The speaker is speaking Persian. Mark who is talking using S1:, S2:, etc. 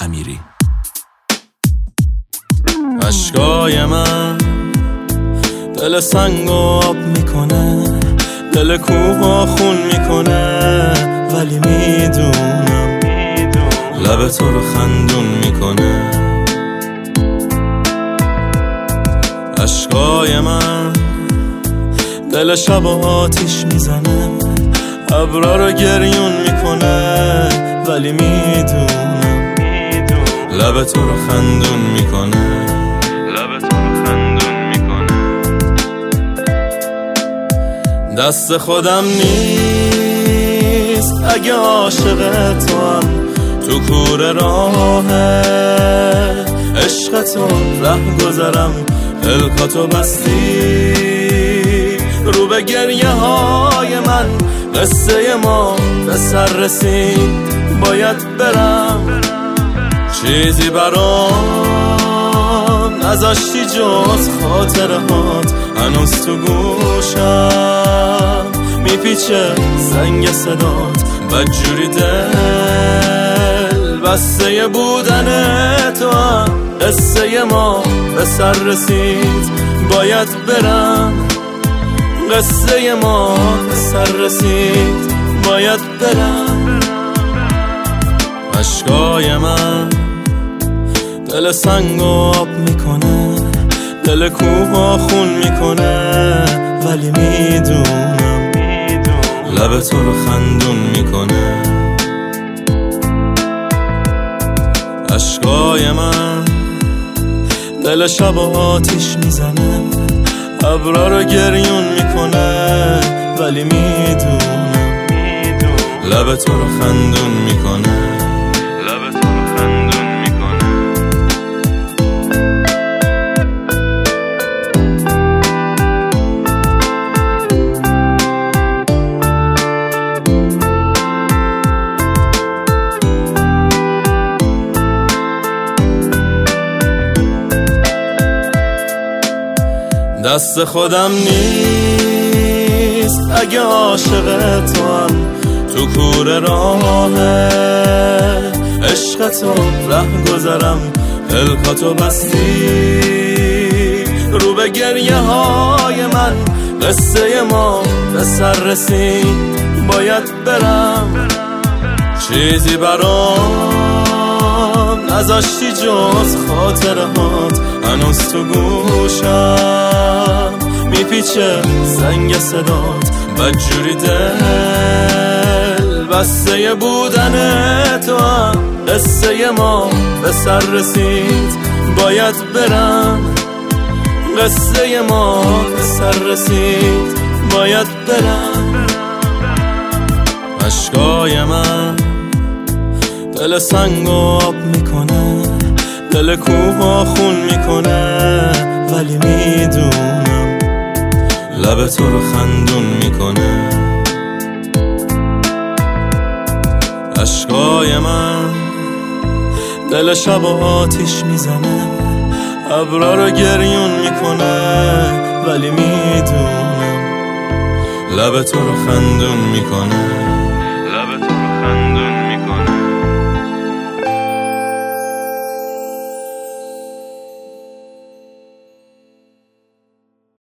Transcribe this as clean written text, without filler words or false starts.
S1: امیری. اشکای من دل سنگ آب میکنه، دل کوه خون میکنه، ولی میدونم لب تو رو خندون میکنه. اشکای من دل شب آتیش میزنه، ابرا رو گریون میکنه، ولی میدونم لب تو رو خندون میکنه. دست خودم نیست اگه عاشق تو هم، تو کوره راه عشق تو ره گذرم، پلکاتو بستی رو به گریه های من. قصه ما به سر رسید، باید برم، چیزی برام نذاشتی جز خاطرهات، هنوز تو گوشم میپیچه زنگ صدات، بدجوری دل بسته بودن تو هم. قصه ما به سر رسید، باید برم، قصه ما به سر رسید، باید برم. اشکای من دل سنگ آب میکنه، دل کوه خون میکنه، ولی میدونم لب تو رو خندون میکنه. اشکای من دل شب آتیش میزنه، ابرا رو گریون میکنه، ولی میدونم لب تو رو خندون میکنه. دست خودم نیست اگه عاشق تو هم، تو کوره راه عشق تو ره گذرم، پلکاتو بستی رو به گریه های من. قصه ما به سر رسید، باید برم، چیزی برام نذاشتی جز خاطرهات، هنوز تو گوشم میپیچه زنگ صدات، بدجوری دل بسته بودن تو هم. قصه ما به سر رسید، باید برم، قصه ما به سر رسید، باید برم. اشکای من دل سنگ آب میکنه، دل کوه خون میکنه، ولی میدونم لب تو رو خندون میکنه. اشکای من دل شب آتیش میزنه، ابرا رو گریون میکنه، ولی میدونم لب تو رو خندون میکنه.